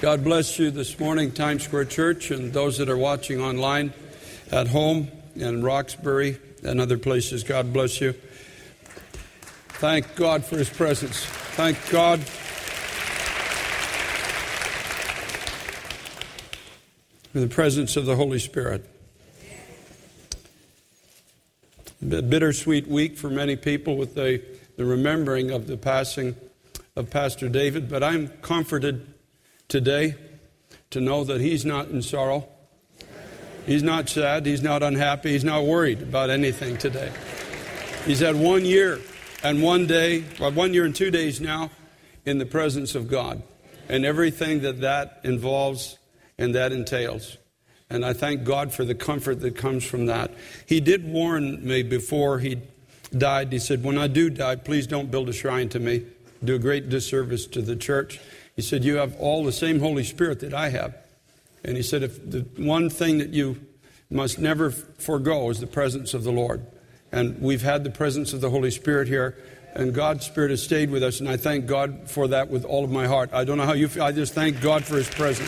God bless you this morning, Times Square Church, and those that are watching online at home in Roxbury and other places. God bless you. Thank God for His presence. Thank God for the presence of the Holy Spirit. A bittersweet week for many people with the remembering of the passing of Pastor David, but I'm comforted today to know that he's not in sorrow. He's not sad. He's not unhappy. He's not worried about anything today. He's had 1 year and 1 day, 1 year and 2 days now in the presence of God and everything that involves and that entails. And I thank God for the comfort that comes from that. He did warn me before he died. He said, when I do die, please don't build a shrine to me. Do a great disservice to the church. He said, you have all the same Holy Spirit that I have. And he said, if the one thing that you must never forego is the presence of the Lord. And we've had the presence of the Holy Spirit here, and God's Spirit has stayed with us, and I thank God for that with all of my heart. I don't know how you feel. I just thank God for His presence.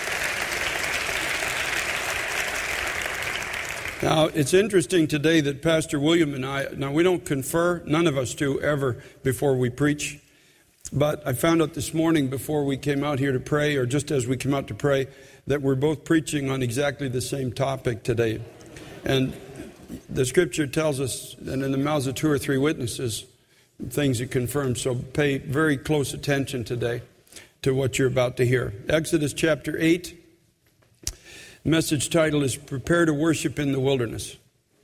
Now, it's interesting today that Pastor William and I, now we don't confer, none of us do ever before we preach. But I found out this morning before we came out here to pray, or just as we came out to pray, that we're both preaching on exactly the same topic today. And the Scripture tells us that in the mouths of 2 or 3 witnesses, things are confirmed. So pay very close attention today to what you're about to hear. Exodus chapter 8, message title is Prepare to Worship in the Wilderness.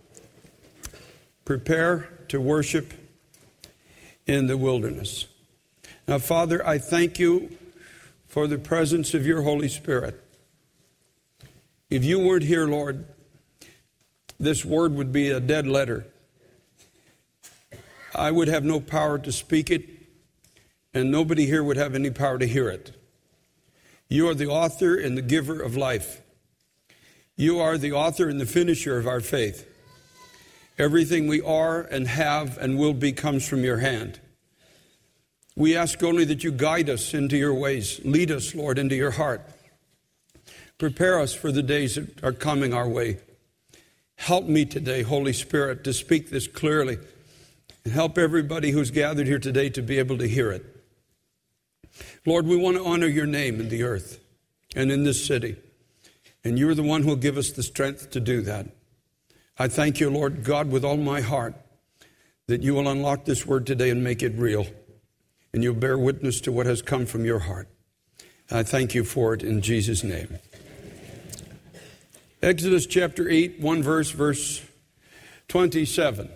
Prepare to worship in the wilderness. Now, Father, I thank you for the presence of your Holy Spirit. If you weren't here, Lord, this word would be a dead letter. I would have no power to speak it, and nobody here would have any power to hear it. You are the author and the giver of life. You are the author and the finisher of our faith. Everything we are and have and will be comes from your hand. We ask only that you guide us into your ways. Lead us, Lord, into your heart. Prepare us for the days that are coming our way. Help me today, Holy Spirit, to speak this clearly. And help everybody who's gathered here today to be able to hear it. Lord, we want to honor your name in the earth and in this city. And you're the one who will give us the strength to do that. I thank you, Lord God, with all my heart, that you will unlock this word today and make it real. And you'll bear witness to what has come from your heart. I thank you for it in Jesus' name. Exodus chapter 8, verse 27.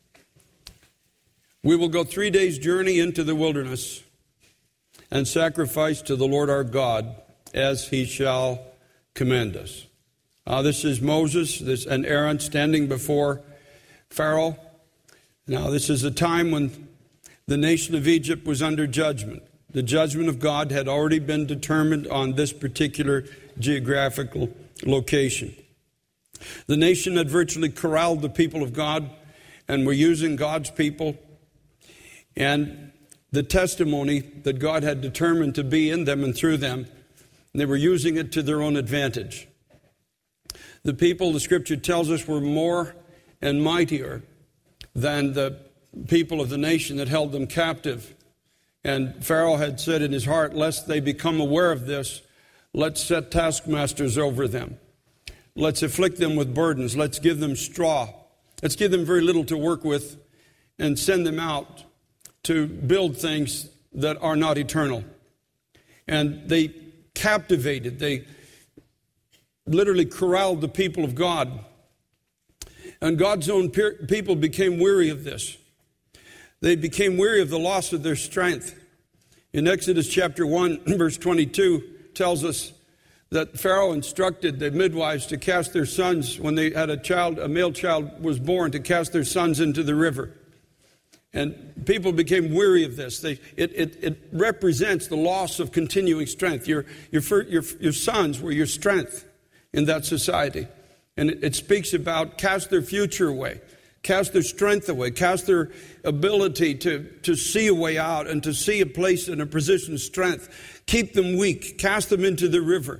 We will go 3 days' journey into the wilderness and sacrifice to the Lord our God as he shall command us. This is Moses and Aaron standing before Pharaoh. Now, this is a time when the nation of Egypt was under judgment. The judgment of God had already been determined on this particular geographical location. The nation had virtually corralled the people of God and were using God's people and the testimony that God had determined to be in them and through them. And they were using it to their own advantage. The people, the Scripture tells us, were more and mightier than the people of the nation that held them captive. And Pharaoh had said in his heart, lest they become aware of this, let's set taskmasters over them. Let's afflict them with burdens. Let's give them straw. Let's give them very little to work with and send them out to build things that are not eternal. And they captivated, they literally corralled the people of God. And God's own people became weary of this. They became weary of the loss of their strength. In Exodus chapter 1, verse 22, tells us that Pharaoh instructed the midwives to cast their sons, when they had a male child was born, to cast their sons into the river. And people became weary of this. It represents the loss of continuing strength. Your sons were your strength in that society. And it speaks about cast their future away. Cast their strength away. Cast their ability to see a way out and to see a place in a position of strength. Keep them weak. Cast them into the river.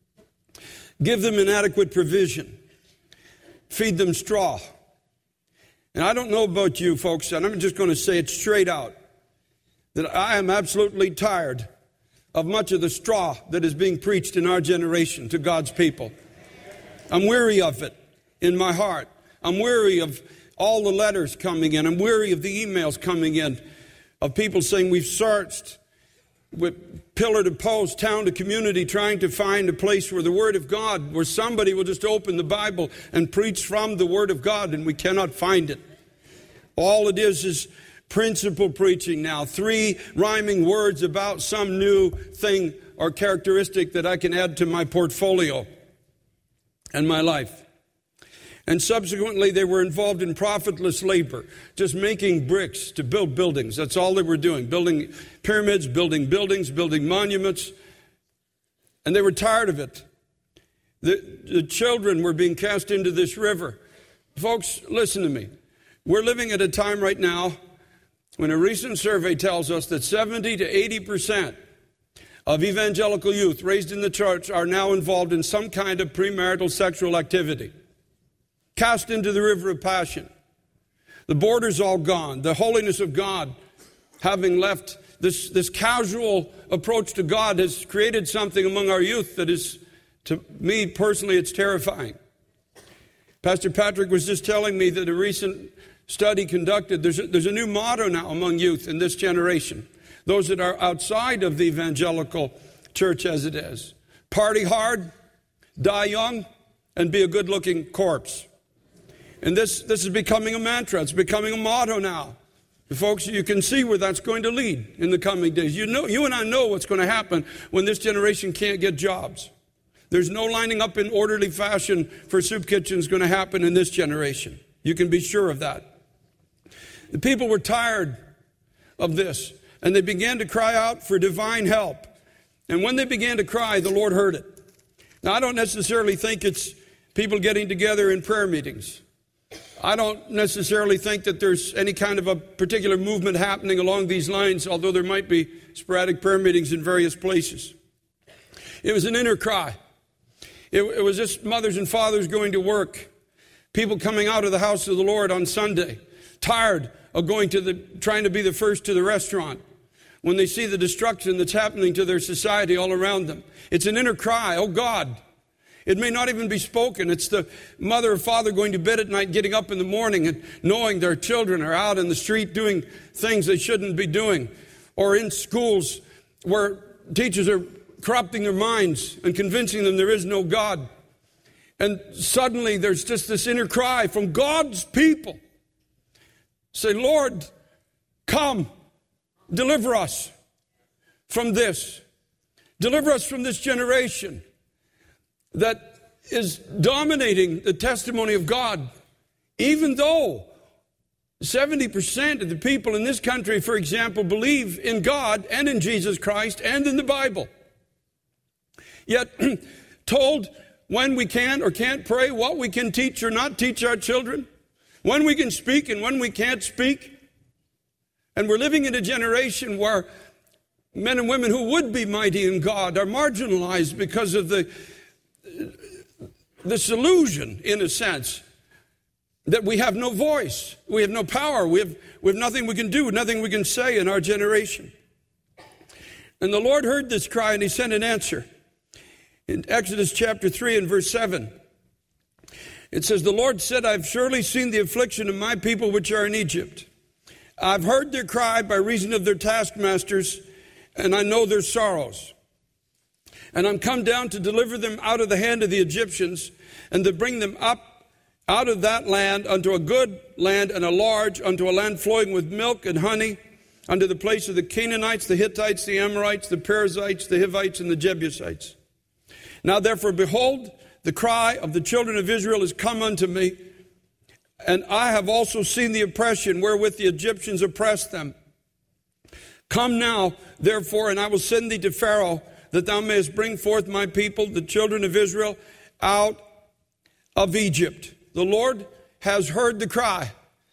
Give them inadequate provision. Feed them straw. And I don't know about you folks, and I'm just going to say it straight out, that I am absolutely tired of much of the straw that is being preached in our generation to God's people. I'm weary of it in my heart. I'm weary of all the letters coming in. I'm weary of the emails coming in of people saying we've searched with pillar to post, town to community, trying to find a place where the Word of God, where somebody will just open the Bible and preach from the Word of God, and we cannot find it. All it is principle preaching now. 3 rhyming words about some new thing or characteristic that I can add to my portfolio and my life. And subsequently, they were involved in profitless labor, just making bricks to build buildings. That's all they were doing, building pyramids, building buildings, building monuments. And they were tired of it. The children were being cast into this river. Folks, listen to me. We're living at a time right now when a recent survey tells us that 70 to 80% of evangelical youth raised in the church are now involved in some kind of premarital sexual activity. Cast into the river of passion. The border's all gone. The holiness of God, having left this casual approach to God, has created something among our youth that is, to me personally, it's terrifying. Pastor Patrick was just telling me that a recent study conducted, there's a new motto now among youth in this generation. Those that are outside of the evangelical church as it is. Party hard, die young, and be a good-looking corpse. And this is becoming a mantra. It's becoming a motto now. Folks, you can see where that's going to lead in the coming days. You and I know what's going to happen when this generation can't get jobs. There's no lining up in orderly fashion for soup kitchens going to happen in this generation. You can be sure of that. The people were tired of this, and they began to cry out for divine help. And when they began to cry, the Lord heard it. Now, I don't necessarily think it's people getting together in prayer meetings. I don't necessarily think that there's any kind of a particular movement happening along these lines, although there might be sporadic prayer meetings in various places. It was an inner cry. It was just mothers and fathers going to work, people coming out of the house of the Lord on Sunday, tired of trying to be the first to the restaurant when they see the destruction that's happening to their society all around them. It's an inner cry, oh God. It may not even be spoken. It's the mother or father going to bed at night, getting up in the morning and knowing their children are out in the street doing things they shouldn't be doing, or in schools where teachers are corrupting their minds and convincing them there is no God. And suddenly there's just this inner cry from God's people. Say, Lord, come, deliver us from this. Deliver us from this generation that is dominating the testimony of God, even though 70% of the people in this country, for example, believe in God and in Jesus Christ and in the Bible. Yet told when we can or can't pray, what we can teach or not teach our children, when we can speak and when we can't speak. And we're living in a generation where men and women who would be mighty in God are marginalized because of this illusion, in a sense, that we have no voice, we have no power, we have nothing we can do, nothing we can say in our generation. And the Lord heard this cry and he sent an answer. In Exodus chapter 3 and verse 7, it says, the Lord said, I've surely seen the affliction of my people which are in Egypt. I've heard their cry by reason of their taskmasters, and I know their sorrows. And I'm come down to deliver them out of the hand of the Egyptians, and to bring them up out of that land unto a good land and a large, unto a land flowing with milk and honey, unto the place of the Canaanites, the Hittites, the Amorites, the Perizzites, the Hivites, and the Jebusites. Now therefore, behold, the cry of the children of Israel is come unto me, and I have also seen the oppression wherewith the Egyptians oppressed them. Come now, therefore, and I will send thee to Pharaoh, that thou mayest bring forth my people, the children of Israel, out of Egypt. The Lord has heard the cry.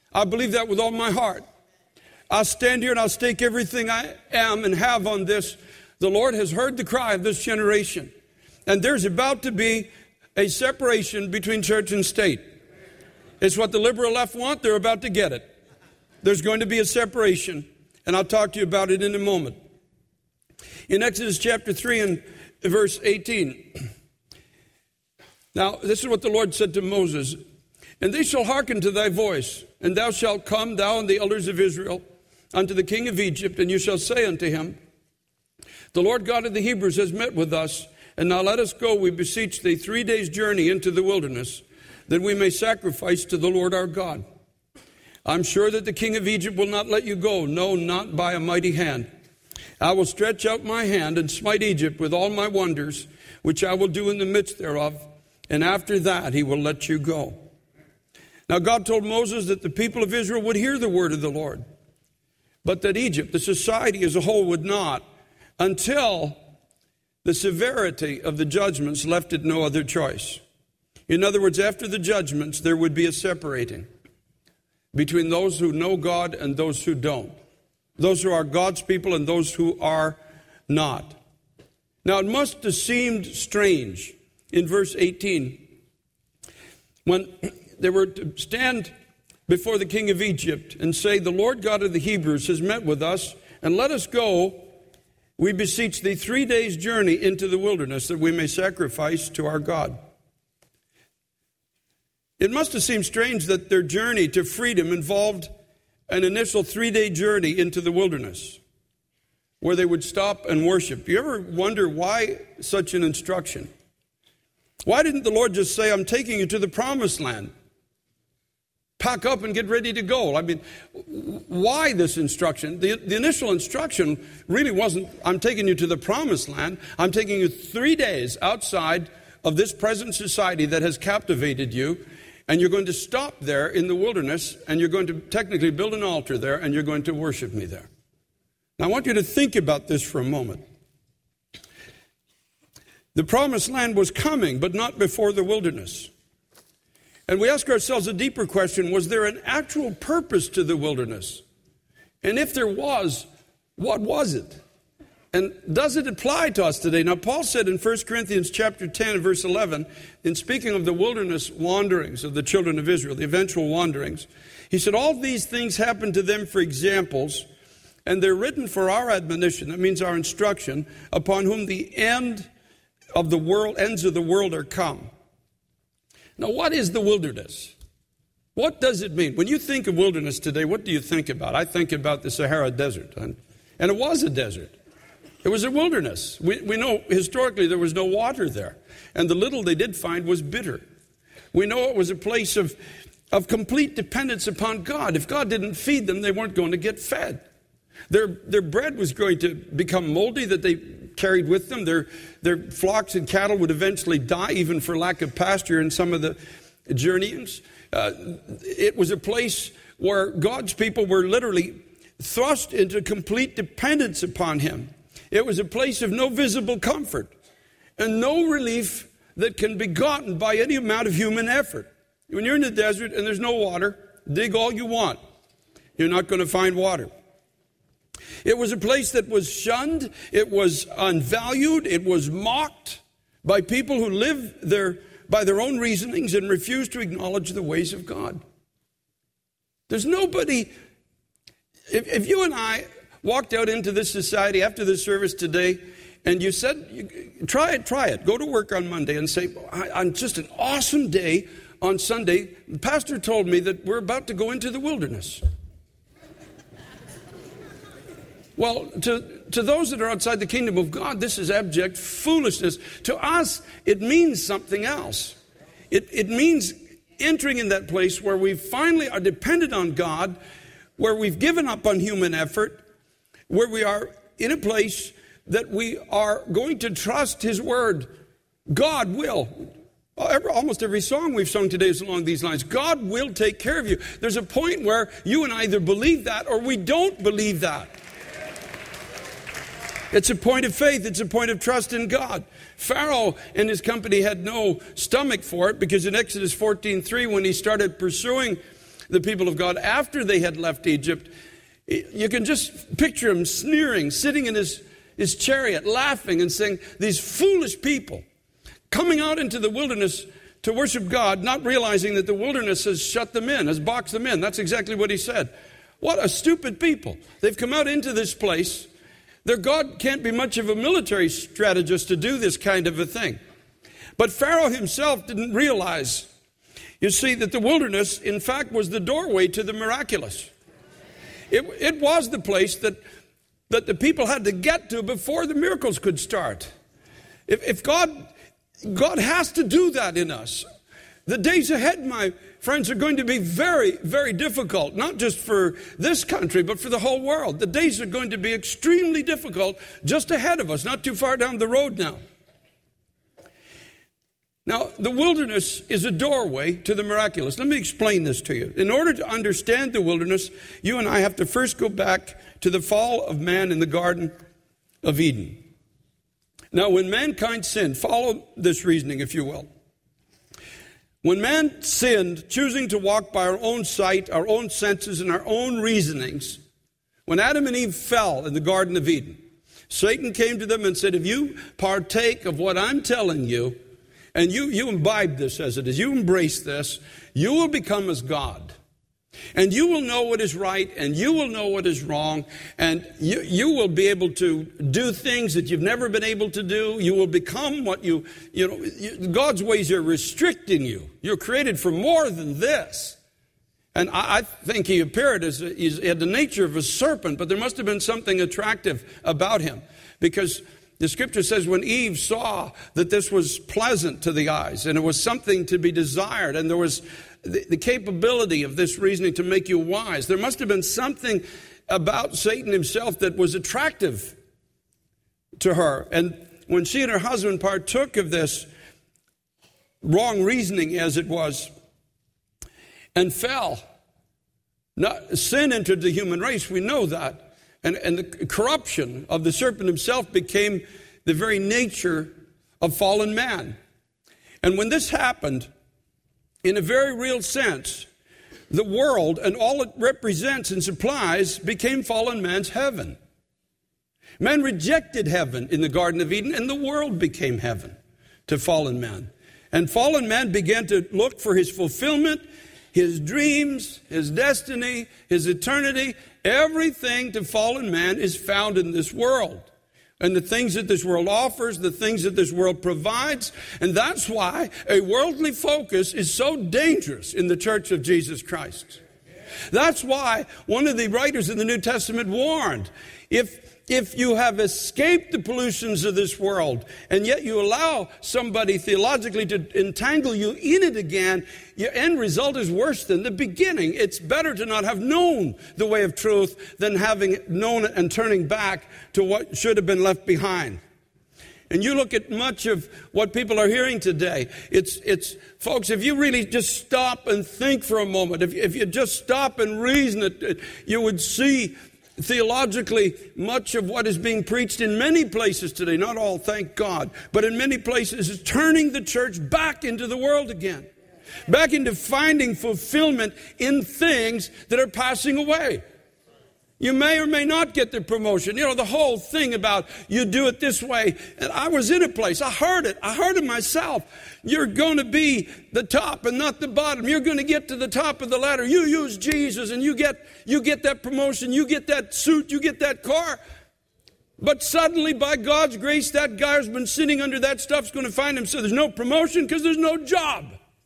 I believe that with all my heart. I'll stand here and I'll stake everything I am and have on this. The Lord has heard the cry of this generation. And there's about to be a separation between church and state. It's what the liberal left want. They're about to get it. There's going to be a separation. And I'll talk to you about it in a moment. In Exodus chapter 3 and verse 18. Now, this is what the Lord said to Moses. And they shall hearken to thy voice, and thou shalt come, thou and the elders of Israel, unto the king of Egypt, and you shall say unto him, the Lord God of the Hebrews has met with us, and now let us go, we beseech thee, 3 days' journey into the wilderness, that we may sacrifice to the Lord our God. I'm sure that the king of Egypt will not let you go, no, not by a mighty hand. I will stretch out my hand and smite Egypt with all my wonders, which I will do in the midst thereof, and after that he will let you go. Now God told Moses that the people of Israel would hear the word of the Lord, but that Egypt, the society as a whole, would not, until the severity of the judgments left it no other choice. In other words, after the judgments, there would be a separating between those who know God and those who don't. Those who are God's people and those who are not. Now, it must have seemed strange in verse 18 when they were to stand before the king of Egypt and say, the Lord God of the Hebrews has met with us, and let us go, we beseech thee, 3 days' journey into the wilderness, that we may sacrifice to our God. It must have seemed strange that their journey to freedom involved an initial 3-day journey into the wilderness, where they would stop and worship. You ever wonder why such an instruction? Why didn't the Lord just say, I'm taking you to the promised land? Pack up and get ready to go. I mean, why this instruction? The initial instruction really wasn't, I'm taking you to the promised land. I'm taking you 3 days outside of this present society that has captivated you, and you're going to stop there in the wilderness, and you're going to technically build an altar there, and you're going to worship me there. Now, I want you to think about this for a moment. The promised land was coming, but not before the wilderness. And we ask ourselves a deeper question, was there an actual purpose to the wilderness? And if there was, what was it? And does it apply to us today? Now, Paul said in 1 Corinthians chapter 10, verse 11, in speaking of the wilderness wanderings of the children of Israel, the eventual wanderings, he said, all these things happened to them for examples, and they're written for our admonition, that means our instruction, upon whom the ends of the world are come. Now, what is the wilderness? What does it mean? When you think of wilderness today, what do you think about? I think about the Sahara Desert, and it was a desert. It was a wilderness. We know historically there was no water there, and the little they did find was bitter. We know it was a place of complete dependence upon God. If God didn't feed them, they weren't going to get fed. Their bread was going to become moldy that they carried with them. Their flocks and cattle would eventually die, even for lack of pasture in some of the journeyings. It was a place where God's people were literally thrust into complete dependence upon Him. It was a place of no visible comfort and no relief that can be gotten by any amount of human effort. When you're in the desert and there's no water, dig all you want. You're not going to find water. It was a place that was shunned, it was unvalued, it was mocked by people who live there by their own reasonings and refuse to acknowledge the ways of God. There's nobody, if you and I walked out into this society after the service today and you said, try it, go to work on Monday and say, on just an awesome day on Sunday, the pastor told me that we're about to go into the wilderness. Well, to those that are outside the kingdom of God, this is abject foolishness. To us, it means something else. It means entering in that place where we finally are dependent on God, where we've given up on human effort, where we are in a place that we are going to trust His word. God will. Almost every song we've sung today is along these lines. God will take care of you. There's a point where you and I either believe that or we don't believe that. It's a point of faith. It's a point of trust in God. Pharaoh and his company had no stomach for it, because in Exodus 14:3, when he started pursuing the people of God after they had left Egypt. You can just picture him sneering, sitting in his chariot, laughing and saying, these foolish people coming out into the wilderness to worship God, not realizing that the wilderness has shut them in, has boxed them in. That's exactly what he said. What a stupid people. They've come out into this place. Their God can't be much of a military strategist to do this kind of a thing. But Pharaoh himself didn't realize, you see, that the wilderness, in fact, was the doorway to the miraculous. It was the place that the people had to get to before the miracles could start. If God has to do that in us. The days ahead, my friends, are going to be very, very difficult, not just for this country, but for the whole world. The days are going to be extremely difficult just ahead of us, not too far down the road now. Now, the wilderness is a doorway to the miraculous. Let me explain this to you. In order to understand the wilderness, you and I have to first go back to the fall of man in the Garden of Eden. Now, when mankind sinned, follow this reasoning, if you will. When man sinned, choosing to walk by our own sight, our own senses, and our own reasonings, when Adam and Eve fell in the Garden of Eden, Satan came to them and said, if you partake of what I'm telling you, and you imbibe this as it is, you embrace this, you will become as God. And you will know what is right, and you will know what is wrong, and you will be able to do things that you've never been able to do. You will become what God's ways are restricting you. You're created for more than this. And I think he appeared he had the nature of a serpent, but there must have been something attractive about him. Because the scripture says when Eve saw that this was pleasant to the eyes, and it was something to be desired, and there was the capability of this reasoning to make you wise, there must have been something about Satan himself that was attractive to her. And when she and her husband partook of this wrong reasoning, as it was, and fell, sin entered the human race, we know that. And the corruption of the serpent himself became the very nature of fallen man. And when this happened, in a very real sense, the world and all it represents and supplies became fallen man's heaven. Man rejected heaven in the Garden of Eden, and the world became heaven to fallen man. And fallen man began to look for his fulfillment, his dreams, his destiny, his eternity. Everything to fallen man is found in this world. And the things that this world offers, the things that this world provides. And that's why a worldly focus is so dangerous in the Church of Jesus Christ. That's why one of the writers in the New Testament warned, if you have escaped the pollutions of this world, and yet you allow somebody theologically to entangle you in it again, your end result is worse than the beginning. It's better to not have known the way of truth than having known it and turning back to what should have been left behind. And you look at much of what people are hearing today. It's folks, if you really just stop and think for a moment, if you just stop and reason it, you would see theologically, much of what is being preached in many places today, not all, thank God, but in many places is turning the church back into the world again. Back into finding fulfillment in things that are passing away. You may or may not get the promotion. You know, the whole thing about you do it this way. And I was in a place, I heard it myself. You're going to be the top and not the bottom. You're going to get to the top of the ladder. You use Jesus and you get that promotion, you get that suit, you get that car. But suddenly, by God's grace, that guy who's been sitting under that stuff's going to find himself. There's no promotion because there's no job.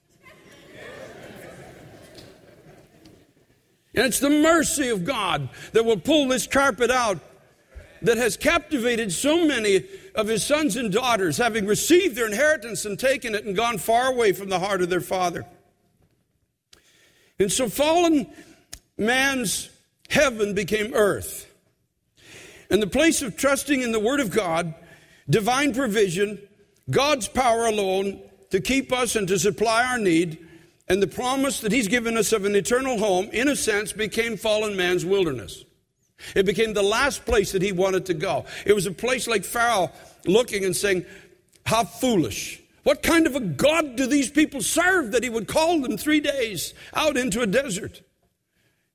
And it's the mercy of God that will pull this carpet out that has captivated so many of his sons and daughters, having received their inheritance and taken it and gone far away from the heart of their Father. And so fallen man's heaven became earth. And the place of trusting in the Word of God, divine provision, God's power alone to keep us and to supply our need, and the promise that he's given us of an eternal home, in a sense, became fallen man's wilderness. It became the last place that he wanted to go. It was a place like Pharaoh looking and saying, how foolish. What kind of a God do these people serve that he would call them 3 days out into a desert?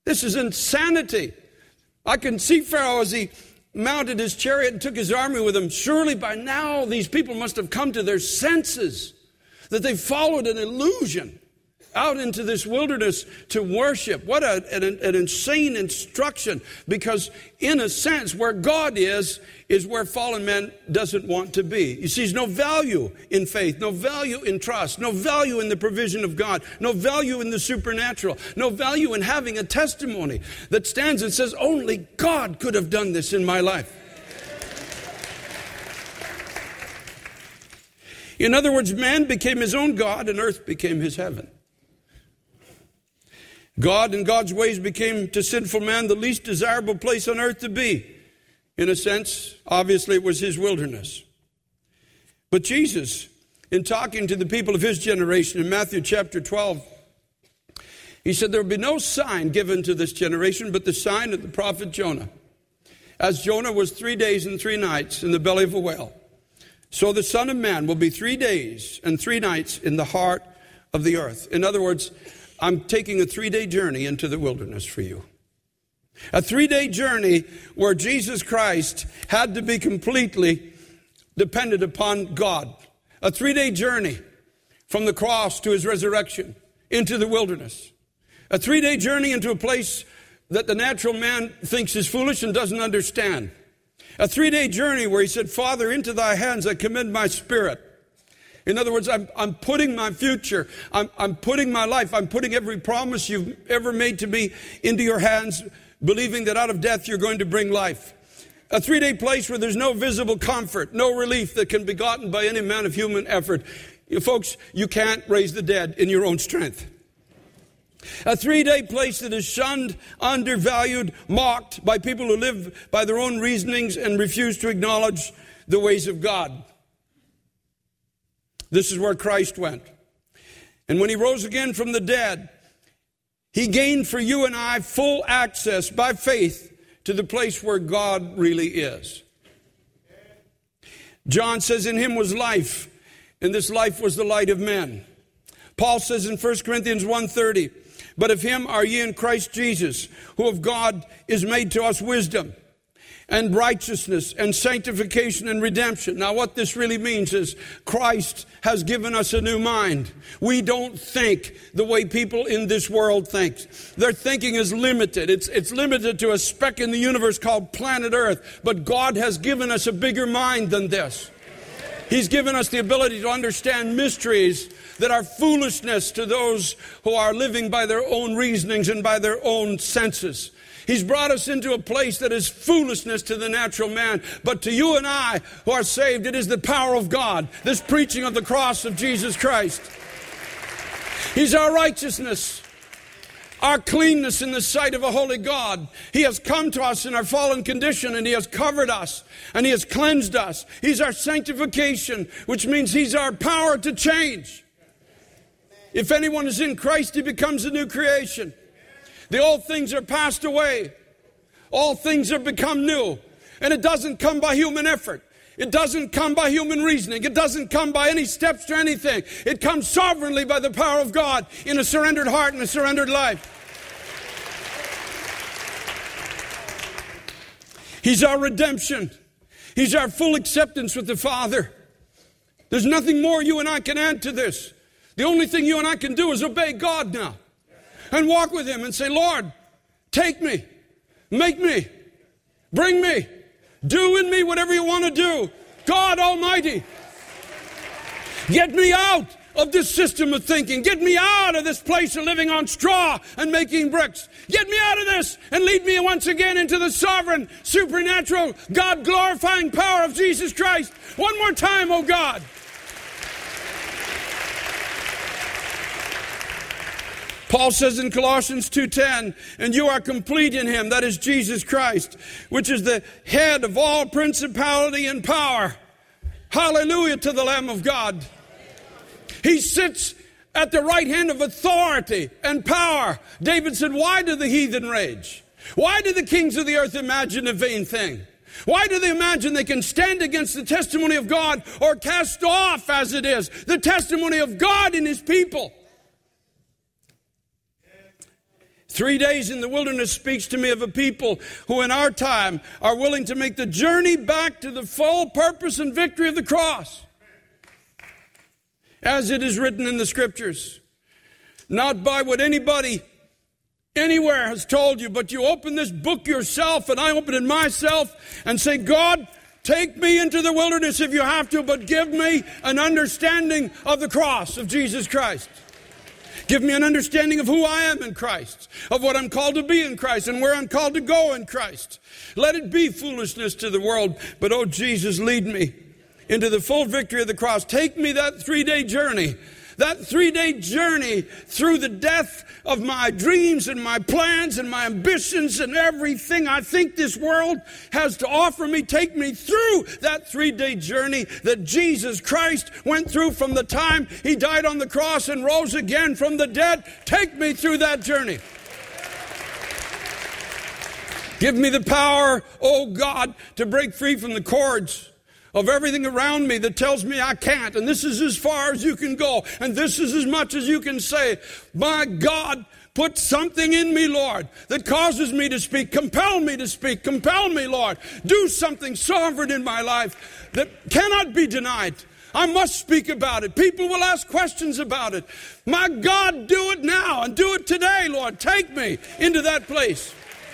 This is insanity. I can see Pharaoh as he mounted his chariot and took his army with him. Surely by now these people must have come to their senses, that they followed an illusion out into this wilderness to worship. What an insane instruction, because in a sense where God is where fallen man doesn't want to be. He sees no value in faith, no value in trust, no value in the provision of God, no value in the supernatural, no value in having a testimony that stands and says, only God could have done this in my life. In other words, man became his own God and earth became his heaven. God and God's ways became to sinful man the least desirable place on earth to be. In a sense, obviously it was his wilderness. But Jesus, in talking to the people of his generation in Matthew chapter 12, he said there will be no sign given to this generation but the sign of the prophet Jonah. As Jonah was 3 days and 3 nights in the belly of a whale, so the Son of Man will be 3 days and 3 nights in the heart of the earth. In other words, I'm taking a 3-day journey into the wilderness for you. A 3-day journey where Jesus Christ had to be completely dependent upon God. A 3-day journey from the cross to his resurrection into the wilderness. A 3-day journey into a place that the natural man thinks is foolish and doesn't understand. A 3-day journey where he said, Father, into thy hands I commend my spirit. In other words, I'm putting my future, I'm putting my life, I'm putting every promise you've ever made to me into your hands, believing that out of death you're going to bring life. A 3-day place where there's no visible comfort, no relief that can be gotten by any man of human effort. Folks, you can't raise the dead in your own strength. A 3-day place that is shunned, undervalued, mocked by people who live by their own reasonings and refuse to acknowledge the ways of God. This is where Christ went. And when he rose again from the dead, he gained for you and I full access by faith to the place where God really is. John says in him was life, and this life was the light of men. Paul says in 1 Corinthians 1:30, but of him are ye in Christ Jesus, who of God is made to us wisdom and righteousness and sanctification and redemption. Now what this really means is Christ has given us a new mind. We don't think the way people in this world think. Their thinking is limited. It's limited to a speck in the universe called planet Earth. But God has given us a bigger mind than this. He's given us the ability to understand mysteries that are foolishness to those who are living by their own reasonings and by their own senses. He's brought us into a place that is foolishness to the natural man. But to you and I who are saved, it is the power of God. This preaching of the cross of Jesus Christ. He's our righteousness, our cleanness in the sight of a holy God. He has come to us in our fallen condition, and he has covered us and he has cleansed us. He's our sanctification, which means he's our power to change. If anyone is in Christ, he becomes a new creation. The old things are passed away. All things have become new. And it doesn't come by human effort. It doesn't come by human reasoning. It doesn't come by any steps to anything. It comes sovereignly by the power of God in a surrendered heart and a surrendered life. He's our redemption. He's our full acceptance with the Father. There's nothing more you and I can add to this. The only thing you and I can do is obey God now. And walk with him and say, Lord, take me, make me, bring me, do in me whatever you want to do. God Almighty, get me out of this system of thinking. Get me out of this place of living on straw and making bricks. Get me out of this and lead me once again into the sovereign, supernatural, God-glorifying power of Jesus Christ. One more time, oh God. Paul says in Colossians 2:10, and you are complete in him, that is Jesus Christ, which is the head of all principality and power. Hallelujah to the Lamb of God. He sits at the right hand of authority and power. David said, why do the heathen rage? Why do the kings of the earth imagine a vain thing? Why do they imagine they can stand against the testimony of God or cast off, as it is, the testimony of God in his people? 3 days in the wilderness speaks to me of a people who in our time are willing to make the journey back to the full purpose and victory of the cross. As it is written in the Scriptures. Not by what anybody anywhere has told you, but you open this book yourself, and I open it myself, and say, God, take me into the wilderness if you have to, but give me an understanding of the cross of Jesus Christ. Give me an understanding of who I am in Christ, of what I'm called to be in Christ, and where I'm called to go in Christ. Let it be foolishness to the world, but oh Jesus, lead me into the full victory of the cross. Take me that 3-day journey. That 3-day journey through the death of my dreams and my plans and my ambitions and everything I think this world has to offer me. Take me through that 3-day journey that Jesus Christ went through from the time He died on the cross and rose again from the dead. Take me through that journey. Give me the power, oh God, to break free from the cords of everything around me that tells me I can't. And this is as far as you can go. And this is as much as you can say. My God, put something in me, Lord, that causes me to speak. Compel me to speak. Compel me, Lord. Do something sovereign in my life that cannot be denied. I must speak about it. People will ask questions about it. My God, do it now and do it today, Lord. Take me into that place.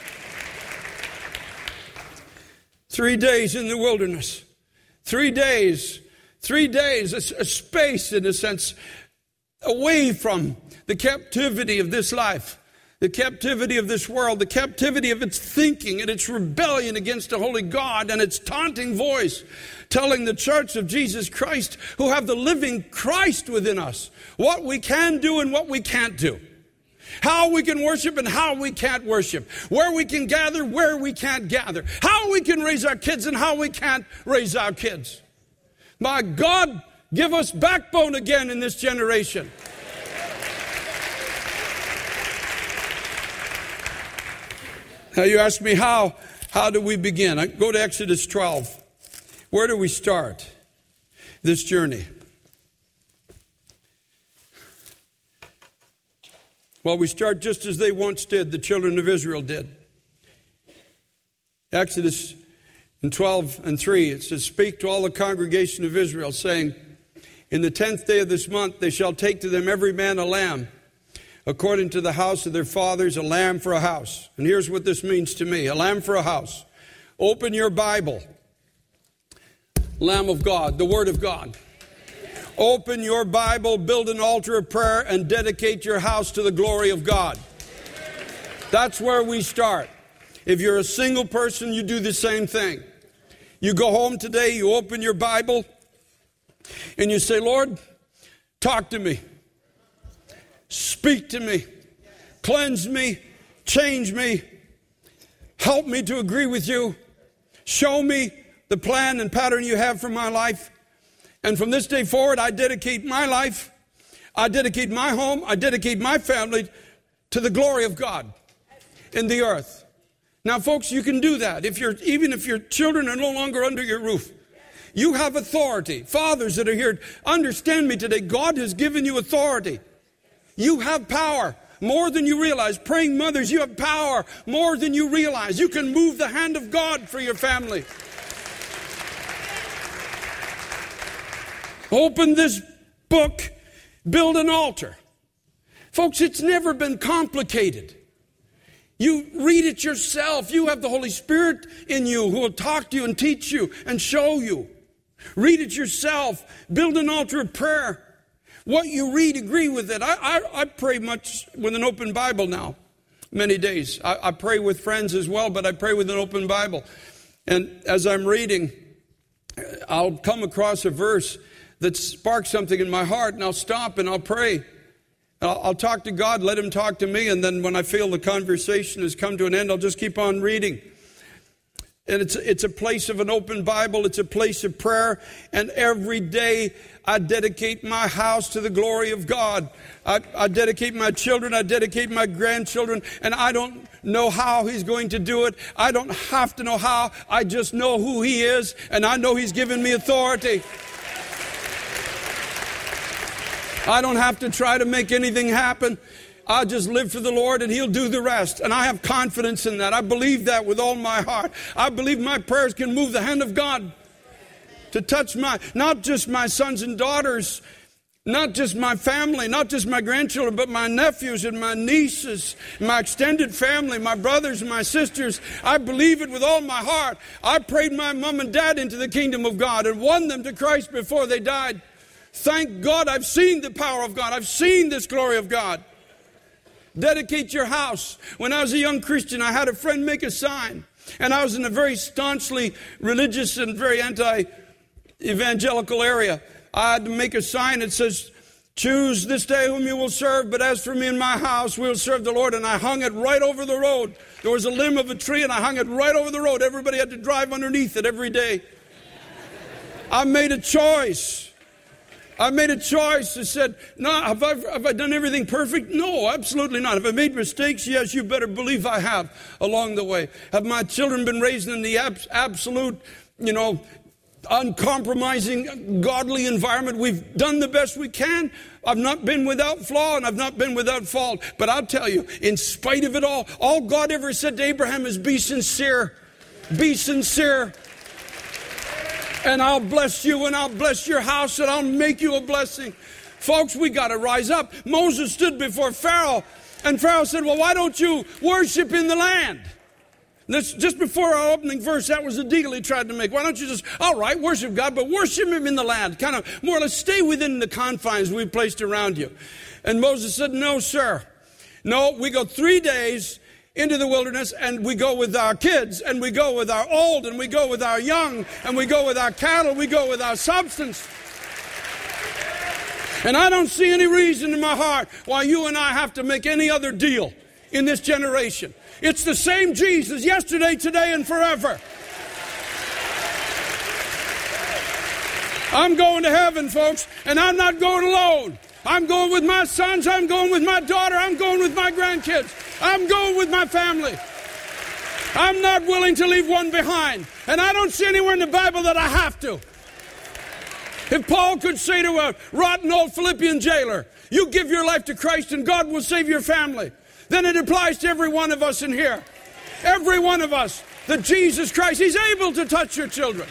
3 days in the wilderness. 3 days, a space in a sense, away from the captivity of this life, the captivity of this world, the captivity of its thinking and its rebellion against a holy God and its taunting voice, telling the church of Jesus Christ, who have the living Christ within us, what we can do and what we can't do. How we can worship and how we can't worship. Where we can gather, where we can't gather. How we can raise our kids and how we can't raise our kids. My God, give us backbone again in this generation. Now you ask me, how do we begin? I go to Exodus 12. Where do we start this journey? Well, we start just as they once did, the children of Israel did. Exodus 12:3, it says, speak to all the congregation of Israel, saying, in the 10th day of this month they shall take to them every man a lamb, according to the house of their fathers, a lamb for a house. And here's what this means to me, a lamb for a house. Open your Bible, Lamb of God, the Word of God. Open your Bible, build an altar of prayer, and dedicate your house to the glory of God. That's where we start. If you're a single person, you do the same thing. You go home today, you open your Bible, and you say, Lord, talk to me. Speak to me. Cleanse me. Change me. Help me to agree with you. Show me the plan and pattern you have for my life. And from this day forward, I dedicate my life, I dedicate my home, I dedicate my family to the glory of God in the earth. Now, folks, you can do that. Even if your children are no longer under your roof. You have authority. Fathers that are here, understand me today. God has given you authority. You have power more than you realize. Praying mothers, you have power more than you realize. You can move the hand of God for your family. Open this book, build an altar. Folks, it's never been complicated. You read it yourself. You have the Holy Spirit in you who will talk to you and teach you and show you. Read it yourself. Build an altar of prayer. What you read, agree with it. I pray much with an open Bible now, many days. I pray with friends as well, but I pray with an open Bible. And as I'm reading, I'll come across a verse that sparks something in my heart, and I'll stop and I'll pray. I'll talk to God, let Him talk to me, and then when I feel the conversation has come to an end, I'll just keep on reading. And it's a place of an open Bible. It's a place of prayer. And every day I dedicate my house to the glory of God. I dedicate my children. I dedicate my grandchildren. And I don't know how He's going to do it. I don't have to know how. I just know who He is. And I know He's given me authority. I don't have to try to make anything happen. I'll just live for the Lord and He'll do the rest. And I have confidence in that. I believe that with all my heart. I believe my prayers can move the hand of God to touch not just my sons and daughters, not just my family, not just my grandchildren, but my nephews and my nieces, my extended family, my brothers and my sisters. I believe it with all my heart. I prayed my mom and dad into the kingdom of God and won them to Christ before they died. Thank God I've seen the power of God. I've seen this glory of God. Dedicate your house. When I was a young Christian, I had a friend make a sign. And I was in a very staunchly religious and very anti-evangelical area. I had to make a sign that says, choose this day whom you will serve, but as for me and my house, we'll serve the Lord. And I hung it right over the road. There was a limb of a tree, and I hung it right over the road. Everybody had to drive underneath it every day. I made a choice. I made a choice. I said, no, have I done everything perfect? No, absolutely not. Have I made mistakes? Yes, you better believe I have along the way. Have my children been raised in the absolute, uncompromising, godly environment? We've done the best we can. I've not been without flaw and I've not been without fault. But I'll tell you, in spite of it all God ever said to Abraham is be sincere. Be sincere. And I'll bless you and I'll bless your house and I'll make you a blessing. Folks, we got to rise up. Moses stood before Pharaoh and Pharaoh said, well, why don't you worship in the land? This, just before our opening verse, that was the deal he tried to make. Why don't you just, all right, worship God, but worship Him in the land. Kind of more or less stay within the confines we've placed around you. And Moses said, no, sir. No, we go 3 days into the wilderness and we go with our kids and we go with our old and we go with our young and we go with our cattle, we go with our substance. And I don't see any reason in my heart why you and I have to make any other deal in this generation. It's the same Jesus yesterday, today, and forever. I'm going to heaven, folks, and I'm not going alone. I'm going with my sons. I'm going with my daughter. I'm going with my grandkids. I'm going with my family. I'm not willing to leave one behind. And I don't see anywhere in the Bible that I have to. If Paul could say to a rotten old Philippian jailer, you give your life to Christ and God will save your family, then it applies to every one of us in here. Every one of us. That Jesus Christ, He's able to touch your children.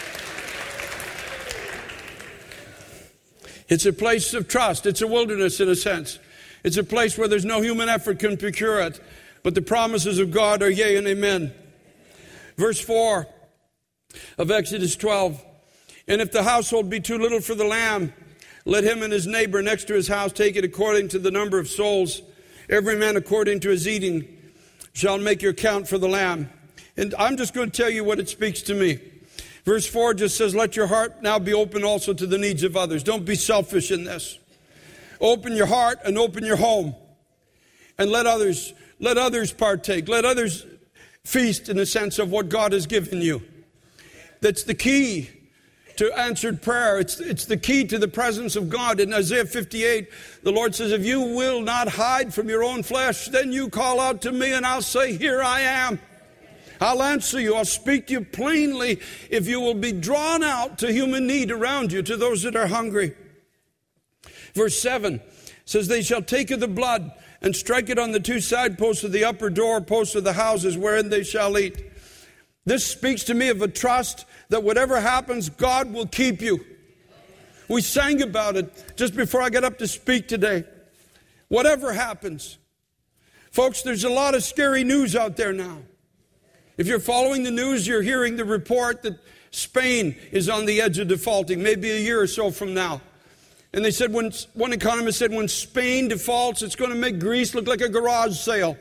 It's a place of trust. It's a wilderness in a sense. It's a place where there's no human effort can procure it. But the promises of God are yea and amen. Verse 4 of Exodus 12. And if the household be too little for the lamb, let him and his neighbor next to his house take it according to the number of souls. Every man according to his eating shall make your count for the lamb. And I'm just going to tell you what it speaks to me. Verse 4 just says, let your heart now be open also to the needs of others. Don't be selfish in this. Open your heart and open your home. And let others partake. Let others feast in the sense of what God has given you. That's the key to answered prayer. It's the key to the presence of God. In Isaiah 58, the Lord says, if you will not hide from your own flesh, then you call out to me and I'll say, here I am. I'll answer you. I'll speak to you plainly if you will be drawn out to human need around you, to those that are hungry. Verse 7 says, they shall take of the blood and strike it on the two side posts of the upper door posts of the houses wherein they shall eat. This speaks to me of a trust that whatever happens, God will keep you. We sang about it just before I got up to speak today. Whatever happens. Folks, there's a lot of scary news out there now. If you're following the news, you're hearing the report that Spain is on the edge of defaulting, maybe a year or so from now. And they said, one economist said, when Spain defaults, it's going to make Greece look like a garage sale.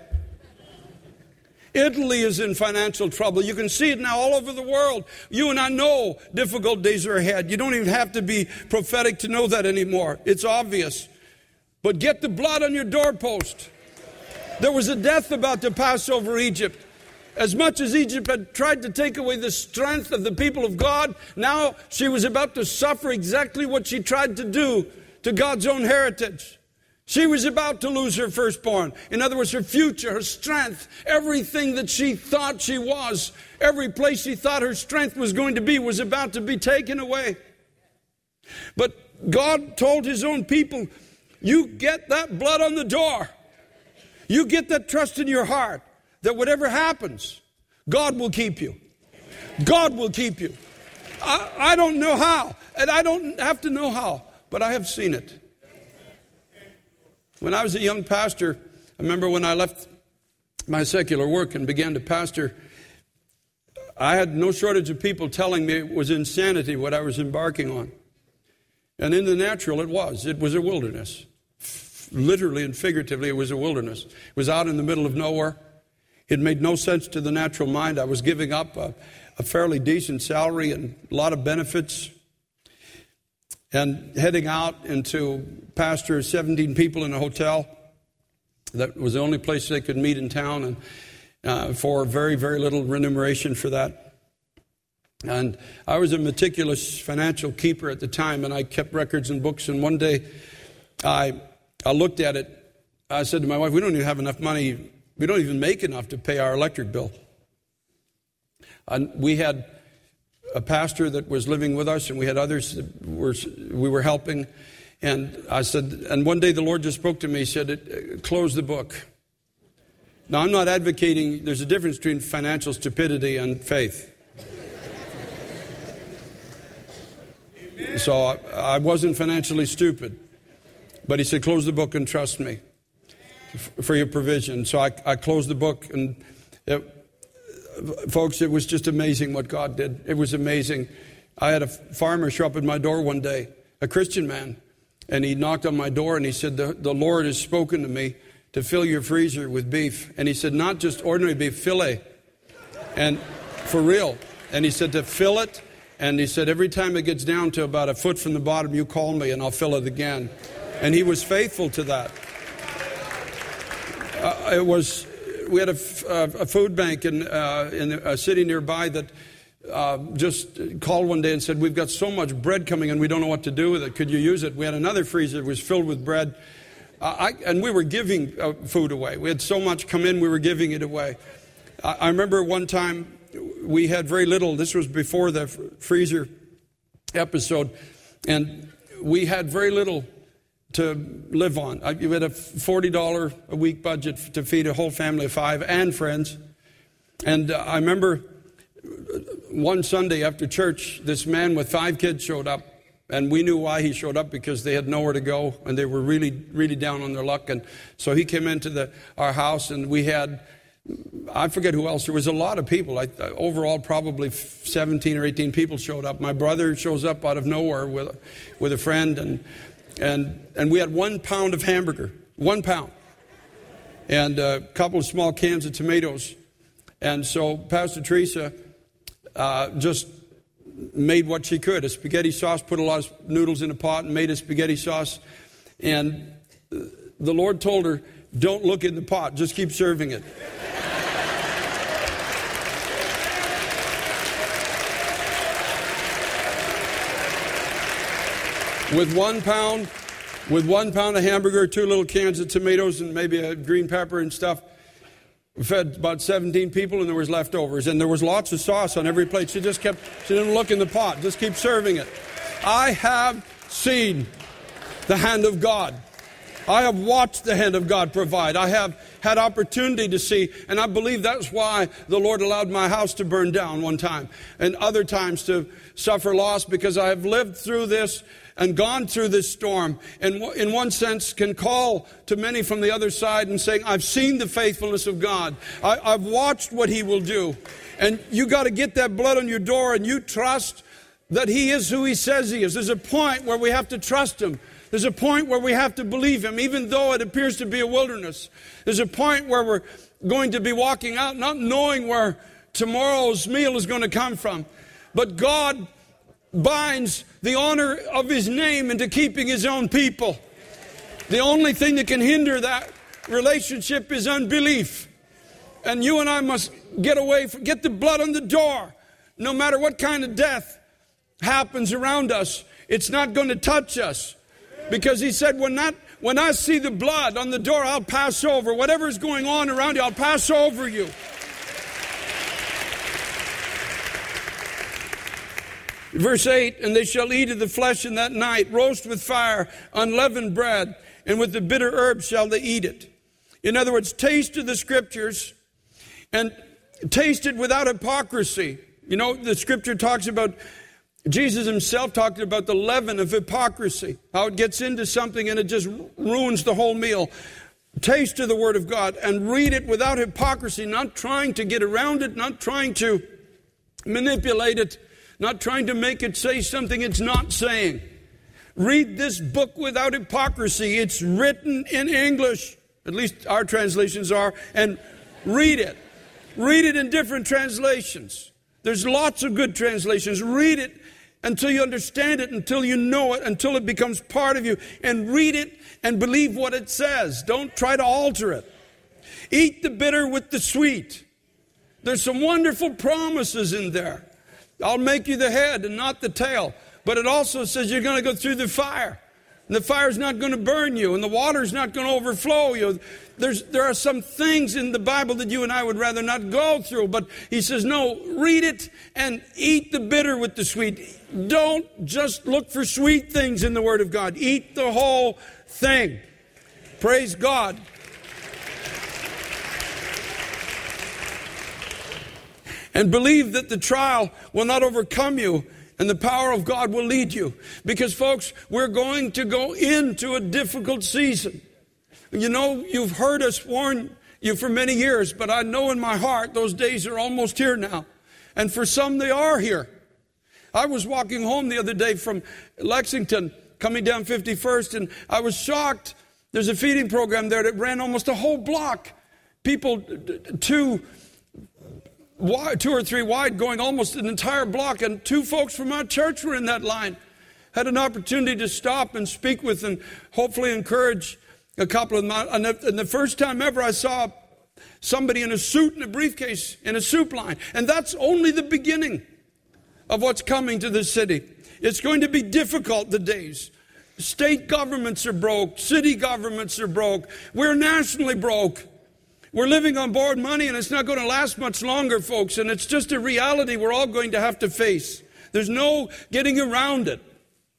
Italy is in financial trouble. You can see it now all over the world. You and I know difficult days are ahead. You don't even have to be prophetic to know that anymore. It's obvious. But get the blood on your doorpost. There was a death about to pass over Egypt. As much as Egypt had tried to take away the strength of the people of God, now she was about to suffer exactly what she tried to do to God's own heritage. She was about to lose her firstborn. In other words, her future, her strength, everything that she thought she was, every place she thought her strength was going to be was about to be taken away. But God told His own people, you get that blood on the door. You get that trust in your heart that whatever happens, God will keep you. God will keep you. I don't know how, and I don't have to know how, but I have seen it. When I was a young pastor, I remember when I left my secular work and began to pastor, I had no shortage of people telling me it was insanity what I was embarking on. And in the natural, it was. It was a wilderness. Literally and figuratively, it was a wilderness. It was out in the middle of nowhere. It made no sense to the natural mind. I was giving up a fairly decent salary and a lot of benefits and heading out into pastor 17 people in a hotel. That was the only place they could meet in town, and for very, very little remuneration for that. And I was a meticulous financial keeper at the time, and I kept records and books. And one day I looked at it. I said to my wife, we don't even have enough money. We don't even make enough to pay our electric bill. And we had a pastor that was living with us, and we had others that we were helping. And I said, and one day the Lord just spoke to me. He said, close the book. Now, I'm not advocating, there's a difference between financial stupidity and faith. So I wasn't financially stupid. But he said, close the book and trust me for your provision. So I closed the book, and folks, it was just amazing what God did. It was amazing. I had a farmer show up at my door one day, a Christian man, and he knocked on my door and he said, the Lord has spoken to me to fill your freezer with beef. And he said, not just ordinary beef, filet. And for real. And he said to fill it. And he said, every time it gets down to about a foot from the bottom, you call me and I'll fill it again. And he was faithful to that. We had a food bank in a city nearby that just called one day and said, we've got so much bread coming and we don't know what to do with it. Could you use it? We had another freezer that was filled with bread. And we were giving food away. We had so much come in, we were giving it away. I remember one time we had very little. This was before the freezer episode. And we had very little to live on. We had a $40 a week budget to feed a whole family of 5 and friends. And I remember one Sunday after church, this man with 5 kids showed up. And we knew why he showed up, because they had nowhere to go and they were really, really down on their luck. And so he came into our house, and we had, I forget who else. There was a lot of people. Overall, probably 17 or 18 people showed up. My brother shows up out of nowhere with a friend, and we had 1 pound of hamburger, 1 pound, and a couple of small cans of tomatoes. And so Pastor Teresa just made what she could, a spaghetti sauce, put a lot of noodles in a pot and made a spaghetti sauce. And the Lord told her, don't look in the pot, just keep serving it. With 1 pound of hamburger, 2 little cans of tomatoes, and maybe a green pepper and stuff, we fed about 17 people, and there was leftovers. And there was lots of sauce on every plate. She didn't look in the pot, just keep serving it. I have seen the hand of God. I have watched the hand of God provide. I have had opportunity to see, and I believe that's why the Lord allowed my house to burn down one time, and other times to suffer loss, because I have lived through this and gone through this storm, and in one sense can call to many from the other side and saying, I've seen the faithfulness of God. I've watched what He will do. And you got to get that blood on your door, and you trust that He is who He says He is. There's a point where we have to trust Him. There's a point where we have to believe Him, even though it appears to be a wilderness. There's a point where we're going to be walking out not knowing where tomorrow's meal is going to come from. But God binds the honor of His name into keeping His own people. The only thing that can hinder that relationship is unbelief. And you and I must get the blood on the door. No matter what kind of death happens around us, it's not going to touch us. Because He said, when I see the blood on the door, I'll pass over. Whatever's going on around you, I'll pass over you. Verse 8, and they shall eat of the flesh in that night, roast with fire, unleavened bread, and with the bitter herbs shall they eat it. In other words, taste of the Scriptures and taste it without hypocrisy. You know, the Scripture talks about, Jesus himself talked about the leaven of hypocrisy, how it gets into something and it just ruins the whole meal. Taste of the Word of God and read it without hypocrisy, not trying to get around it, not trying to manipulate it, not trying to make it say something it's not saying. Read this book without hypocrisy. It's written in English, at least our translations are, and read it. Read it in different translations. There's lots of good translations. Read it until you understand it, until you know it, until it becomes part of you. And read it and believe what it says. Don't try to alter it. Eat the bitter with the sweet. There's some wonderful promises in there. I'll make you the head and not the tail. But it also says you're going to go through the fire. And the fire's not going to burn you, and the water's not going to overflow you. There are some things in the Bible that you and I would rather not go through. But he says, no, read it and eat the bitter with the sweet. Don't just look for sweet things in the Word of God. Eat the whole thing. Praise God. And believe that the trial will not overcome you, and the power of God will lead you. Because, folks, we're going to go into a difficult season. You know, you've heard us warn you for many years, but I know in my heart those days are almost here now. And for some, they are here. I was walking home the other day from Lexington, coming down 51st, and I was shocked. There's a feeding program there that ran almost a whole block. People, two or three wide, going almost an entire block, and two folks from our church were in that line. Had an opportunity to stop and speak with and hopefully encourage a couple of them. And the first time ever I saw somebody in a suit and a briefcase in a soup line. And that's only the beginning of what's coming to the city. It's going to be difficult, the days. State governments are broke. City governments are broke. We're nationally broke. We're living on borrowed money, and it's not going to last much longer, folks. And it's just a reality we're all going to have to face. There's no getting around it.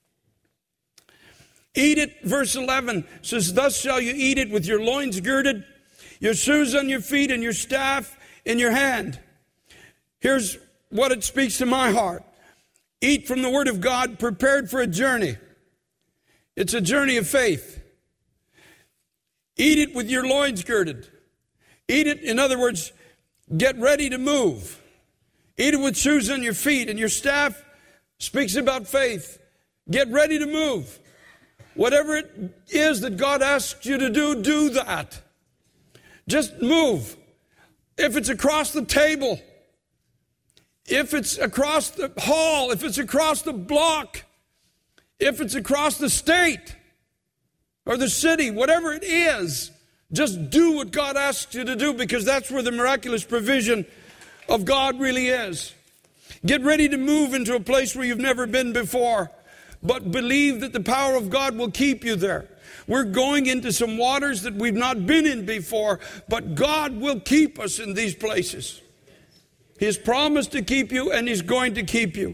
Eat it, verse 11 says, thus shall you eat it with your loins girded, your shoes on your feet, and your staff in your hand. Here's what it speaks to my heart. Eat from the Word of God, prepared for a journey. It's a journey of faith. Eat it with your loins girded. Eat it, in other words, get ready to move. Eat it with shoes on your feet, and your staff speaks about faith. Get ready to move. Whatever it is that God asks you to do, do that. Just move. If it's across the table, if it's across the hall, if it's across the block, if it's across the state or the city, whatever it is, just do what God asks you to do, because that's where the miraculous provision of God really is. Get ready to move into a place where you've never been before, but believe that the power of God will keep you there. We're going into some waters that we've not been in before, but God will keep us in these places. He has promised to keep you, and He's going to keep you.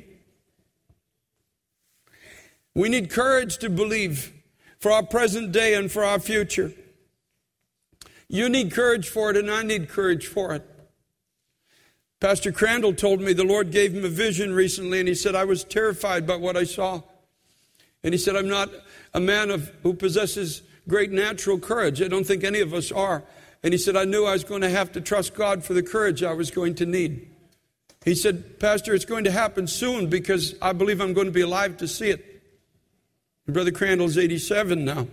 We need courage to believe for our present day and for our future. You need courage for it, and I need courage for it. Pastor Crandall told me the Lord gave him a vision recently, and he said, I was terrified by what I saw. And he said, I'm not a man who possesses great natural courage. I don't think any of us are. And he said, I knew I was going to have to trust God for the courage I was going to need. He said, Pastor, it's going to happen soon, because I believe I'm going to be alive to see it. And Brother Crandall's 87 now.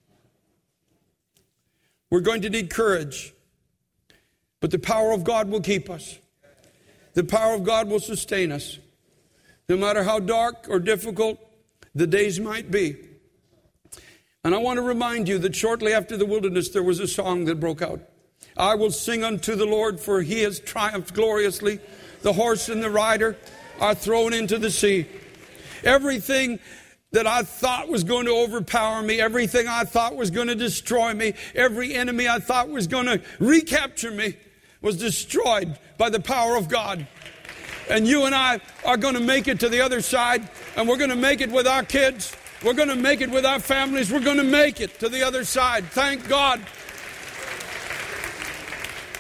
We're going to need courage, but the power of God will keep us. The power of God will sustain us, no matter how dark or difficult the days might be. And I want to remind you that shortly after the wilderness, there was a song that broke out. I will sing unto the Lord, for He has triumphed gloriously. The horse and the rider are thrown into the sea. Everything that I thought was going to overpower me, everything I thought was going to destroy me, every enemy I thought was going to recapture me, was destroyed by the power of God. And you and I are going to make it to the other side, and we're going to make it with our kids. We're going to make it with our families. We're going to make it to the other side. Thank God.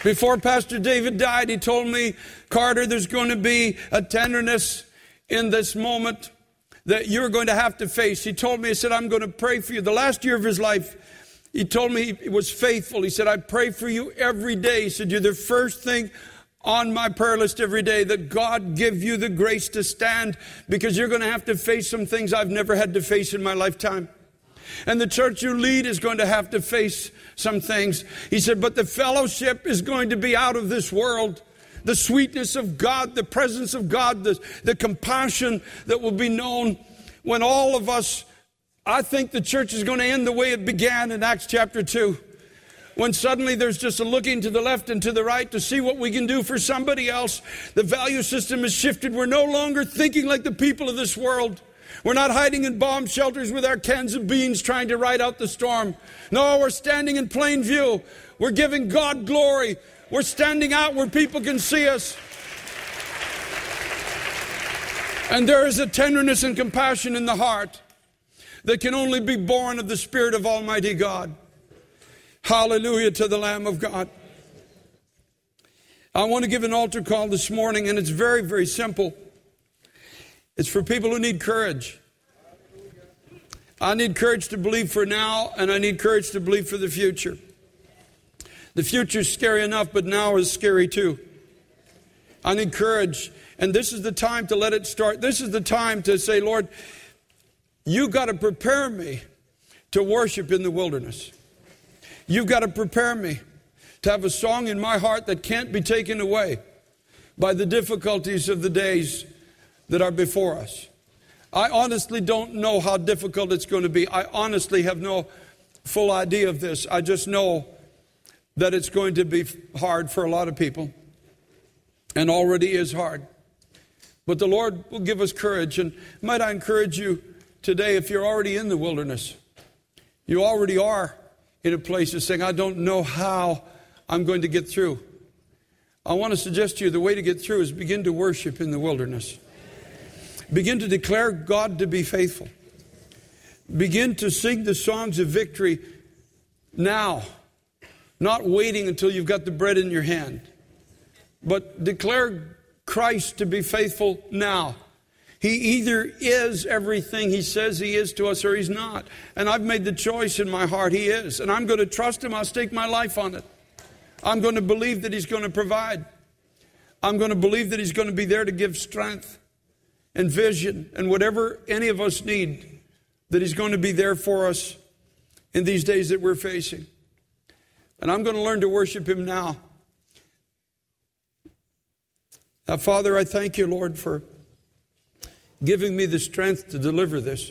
Before Pastor David died, he told me, Carter, there's going to be a tenderness in this moment that you're going to have to face. He told me, he said, I'm going to pray for you. The last year of his life, he told me he was faithful. He said, I pray for you every day. He said, you're the first thing on my prayer list every day, that God give you the grace to stand, because you're going to have to face some things I've never had to face in my lifetime. And the church you lead is going to have to face some things. He said, but the fellowship is going to be out of this world. The sweetness of God, the presence of God, the compassion that will be known when all of us, I think the church is going to end the way it began in Acts chapter 2. When suddenly there's just a looking to the left and to the right to see what we can do for somebody else. The value system has shifted. We're no longer thinking like the people of this world. We're not hiding in bomb shelters with our cans of beans trying to ride out the storm. No, we're standing in plain view. We're giving God glory. We're standing out where people can see us. And there is a tenderness and compassion in the heart that can only be born of the Spirit of Almighty God. Hallelujah to the Lamb of God. I want to give an altar call this morning, and it's very, very simple. It's for people who need courage. I need courage to believe for now, and I need courage to believe for the future. The future's scary enough, but now is scary too. I need courage, and this is the time to let it start. This is the time to say, Lord, you got to prepare me to worship in the wilderness. You've got to prepare me to have a song in my heart that can't be taken away by the difficulties of the days that are before us. I honestly don't know how difficult it's going to be. I honestly have no full idea of this. I just know that it's going to be hard for a lot of people, and already is hard. But the Lord will give us courage. And might I encourage you today, if you're already in the wilderness, you already are in a place of saying, I don't know how I'm going to get through. I want to suggest to you the way to get through is begin to worship in the wilderness. Begin to declare God to be faithful. Begin to sing the songs of victory now, not waiting until you've got the bread in your hand, but declare Christ to be faithful now. He either is everything He says He is to us, or He's not. And I've made the choice in my heart He is. And I'm going to trust Him. I'll stake my life on it. I'm going to believe that He's going to provide. I'm going to believe that He's going to be there to give strength and vision and whatever any of us need, that He's going to be there for us in these days that we're facing. And I'm going to learn to worship Him now. Now, Father, I thank You, Lord, for giving me the strength to deliver this.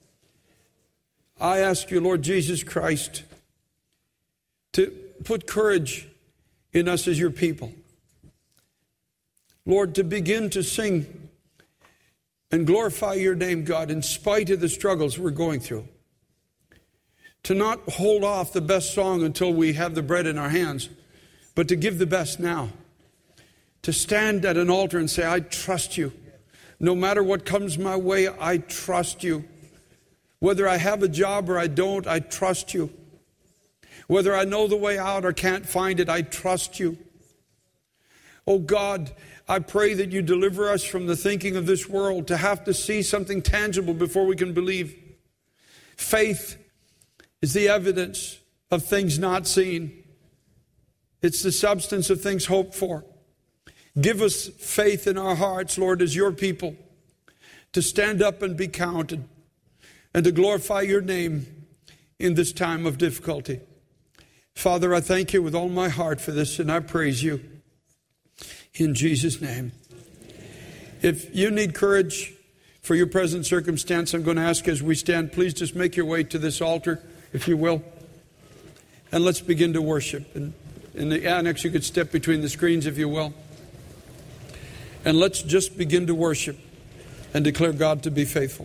I ask You, Lord Jesus Christ, to put courage in us as Your people. Lord, to begin to sing and glorify Your name, God, in spite of the struggles we're going through. To not hold off the best song until we have the bread in our hands, but to give the best now. To stand at an altar and say, I trust You. No matter what comes my way, I trust You. Whether I have a job or I don't, I trust You. Whether I know the way out or can't find it, I trust You. Oh God, I pray that You deliver us from the thinking of this world, to have to see something tangible before we can believe. Faith is the evidence of things not seen. It's the substance of things hoped for. Give us faith in our hearts, Lord, as Your people, to stand up and be counted and to glorify Your name in this time of difficulty. Father, I thank You with all my heart for this, and I praise You in Jesus' name. If you need courage for your present circumstance, I'm going to ask as we stand, please just make your way to this altar, if you will, and let's begin to worship. And in the annex, you could step between the screens, if you will. And let's just begin to worship and declare God to be faithful.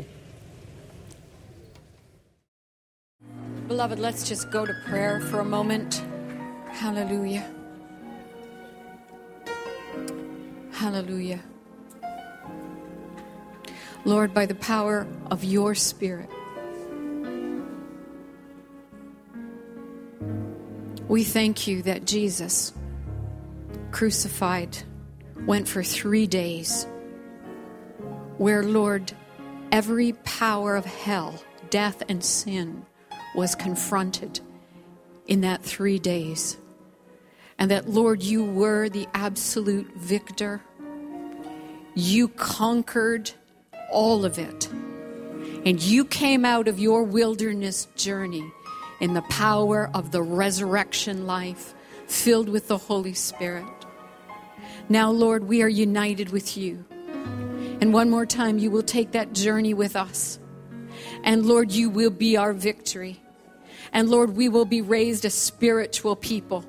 Beloved, let's just go to prayer for a moment. Hallelujah. Hallelujah. Lord, by the power of Your Spirit, we thank You that Jesus crucified went for 3 days, where, Lord, every power of hell, death, and sin was confronted in that 3 days. And that, Lord, you were the absolute victor. You conquered all of it. And you came out of your wilderness journey in the power of the resurrection life, filled with the Holy Spirit. Now, Lord, we are united with you. And one more time, you will take that journey with us. And Lord, you will be our victory. And Lord, we will be raised a spiritual people.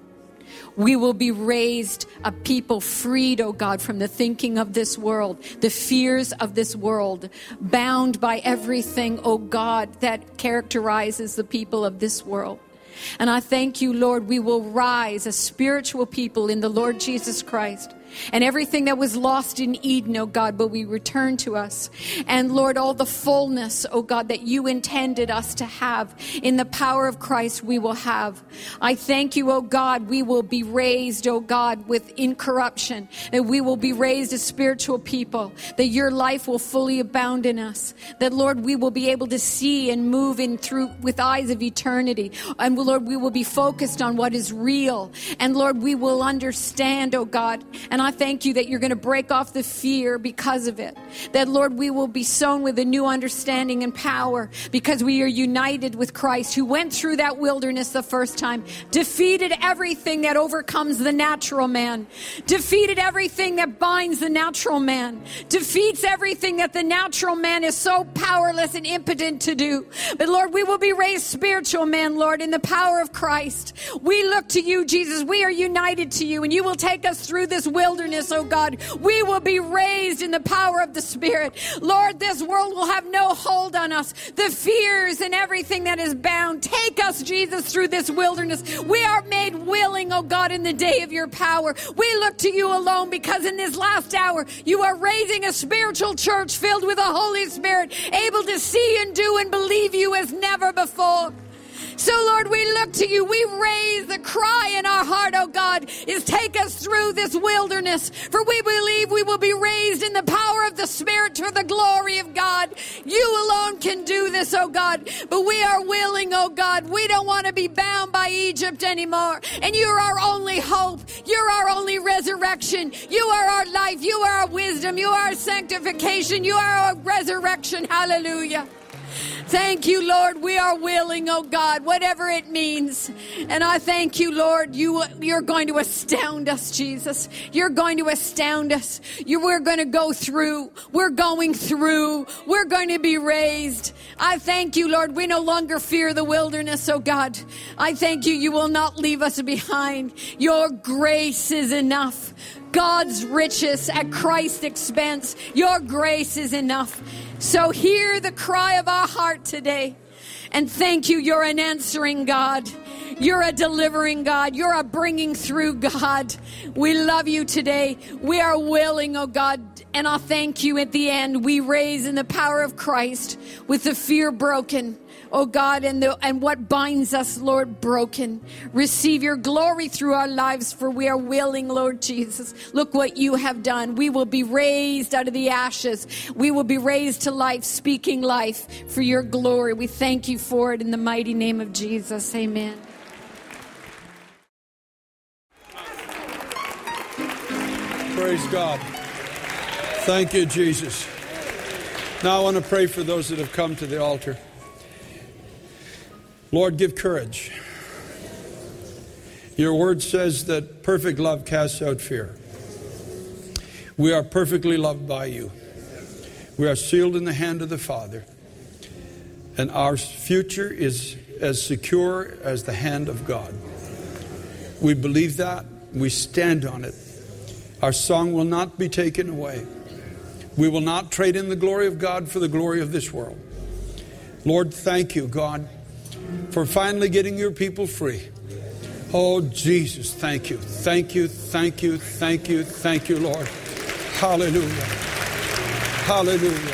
We will be raised a people freed, oh God, from the thinking of this world, the fears of this world, bound by everything, oh God, that characterizes the people of this world. And I thank you, Lord, we will rise a spiritual people in the Lord Jesus Christ. And everything that was lost in Eden, oh God, will be returned to us. And Lord, all the fullness, oh God, that you intended us to have in the power of Christ, we will have. I thank you, oh God, we will be raised, oh God, with incorruption. That we will be raised as spiritual people. That your life will fully abound in us. That, Lord, we will be able to see and move in through with eyes of eternity. And Lord, we will be focused on what is real. And Lord, we will understand, oh God. And I thank you that you're going to break off the fear because of it. That, Lord, we will be sown with a new understanding and power because we are united with Christ, who went through that wilderness the first time, defeated everything that overcomes the natural man, defeated everything that binds the natural man, defeats everything that the natural man is so powerless and impotent to do. But, Lord, we will be raised spiritual men, Lord, in the power of Christ. We look to you, Jesus. We are united to you, and you will take us through this wilderness, oh God. We will be raised in the power of the Spirit. Lord, this world will have no hold on us. The fears and everything that is bound. Take us, Jesus, through this wilderness. We are made willing, oh God, in the day of your power. We look to you alone because in this last hour, you are raising a spiritual church filled with the Holy Spirit, able to see and do and believe you as never before. So, Lord, we look to you. We raise the cry in our heart, oh God, is take us through this wilderness. For we believe we will be raised in the power of the Spirit to the glory of God. You alone can do this, oh God. But we are willing, oh God. We don't want to be bound by Egypt anymore. And you're our only hope. You're our only resurrection. You are our life. You are our wisdom. You are our sanctification. You are our resurrection. Hallelujah. Thank you, Lord. We are willing, oh God, whatever it means. And I thank you, Lord. You're going to astound us, Jesus. You're going to astound us. We're going to go through. We're going through. We're going to be raised. I thank you, Lord. We no longer fear the wilderness, oh God. I thank you. You will not leave us behind. Your grace is enough. God's riches at Christ's expense. Your grace is enough. So hear the cry of our heart today. And thank you. You're an answering God. You're a delivering God. You're a bringing through God. We love you today. We are willing, oh God. And I thank you at the end. We raise in the power of Christ with the fear broken. Oh God, and what binds us, Lord, broken. Receive your glory through our lives, for we are willing, Lord Jesus. Look what you have done. We will be raised out of the ashes. We will be raised to life, speaking life for your glory. We thank you for it in the mighty name of Jesus. Amen. Praise God. Thank you, Jesus. Now I want to pray for those that have come to the altar. Lord, give courage. Your word says that perfect love casts out fear. We are perfectly loved by you. We are sealed in the hand of the Father. And our future is as secure as the hand of God. We believe that. We stand on it. Our song will not be taken away. We will not trade in the glory of God for the glory of this world. Lord, thank you, God, for finally getting your people free. Oh, Jesus, thank you. Thank you, thank you, thank you, thank you, Lord. Hallelujah. Hallelujah.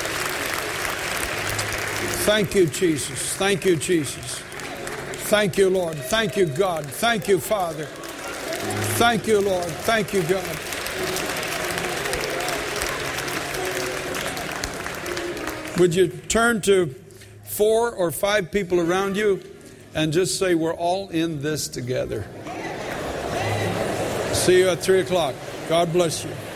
Thank you, Jesus. Thank you, Jesus. Thank you, Lord. Thank you, God. Thank you, Father. Thank you, Lord. Thank you, God. Would you turn to 4 or 5 people around you and just say, we're all in this together. See you at 3 o'clock. God bless you.